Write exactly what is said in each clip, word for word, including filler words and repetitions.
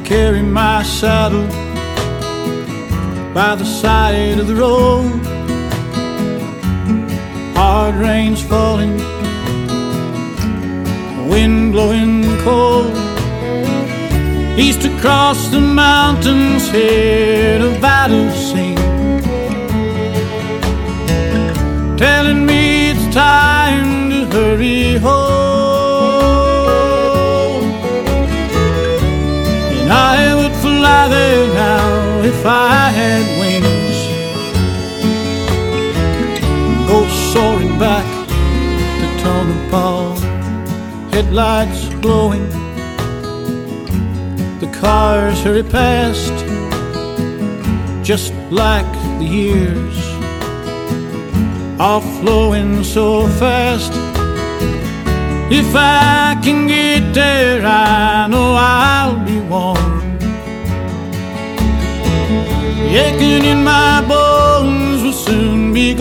carry my saddle by the side of the road. Hard rain's falling, wind blowing cold. East across the mountains, hear Nevada sing, telling me it's time to hurry home. And I would fly there now if I had wings, go soaring back to Tonopah. Headlights glowing, the cars hurry past, just like the years, all flowing so fast. If I can get there, I know I'll be warm. The aching in my bones will soon be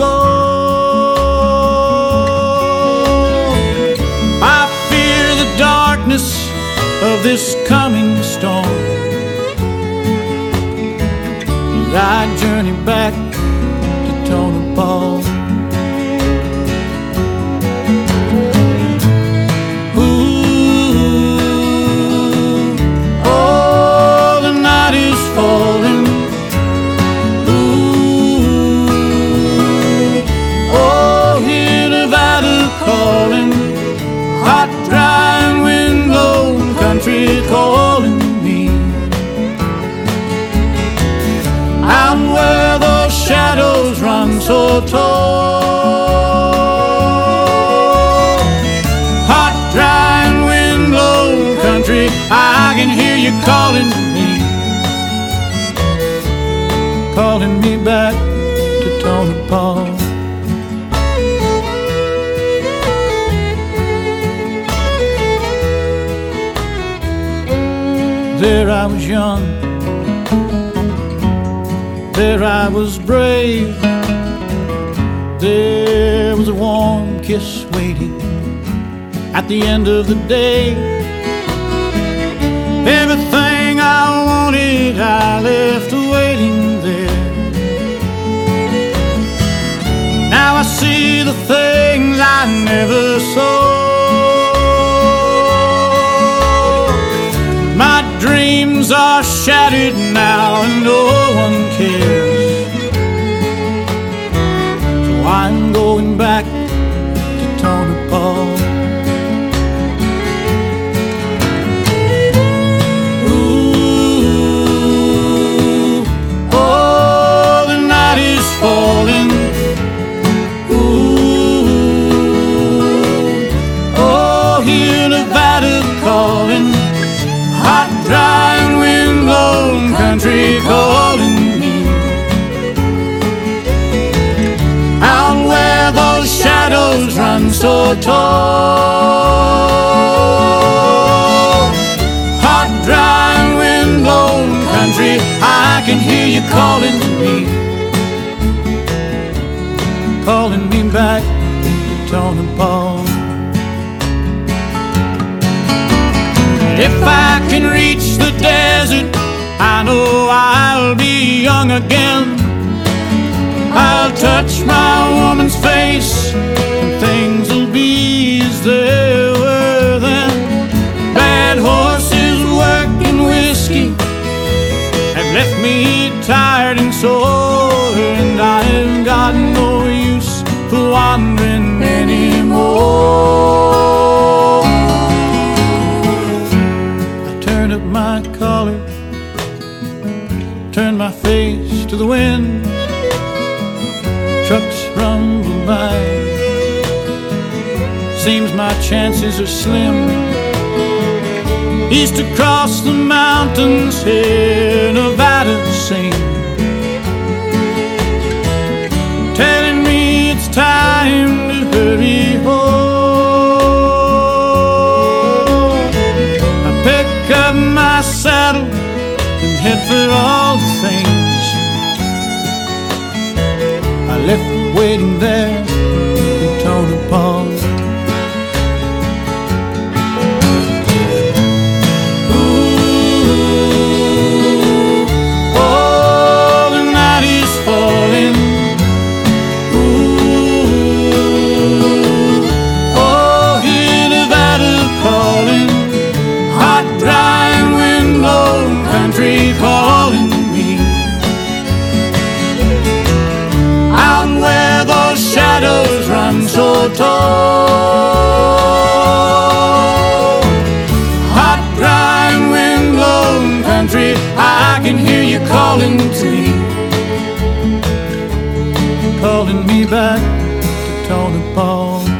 gone. I fear the darkness of this coming storm as I journey back to Tonopah. Ooh, oh, the night is falling. Ooh, oh, hear Nevada calling, hot, dry, and wind-blown country calling me. Out where those shadows run so tall, hot, dry, and wind-blown country, I can hear you calling me, calling me back to Tonopah. There I was young, there I was brave, there was a warm kiss waiting at the end of the day. Everything I wanted I left waiting there. Now I see the things I never saw. My dreams are shattered now and no one cares, so I'm going back to Tonopah. Ooh, oh, the night is falling. Ooh, oh, hear Nevada calling, hot, dry, and wind-blown country calling me. Out where those shadows run so tall, hot, dry, and wind-blown country, I can hear you calling to me, calling me back to Tonopah. If I can reach the desert, I know I'll be young again. I'll touch my woman's face and things will be as they were then. Bad horses working whiskey have left me tired and sore, and I've got no use for wandering anymore. Turn up my collar, turn my face to the wind. Trucks rumble by, seems my chances are slim. East across the mountains, hear Nevada sing, telling me it's time to hurry home. I pick up my saddle and head for all the things I left waiting there in Tonopah. Ooh, calling to me, calling me back to Tony Paul.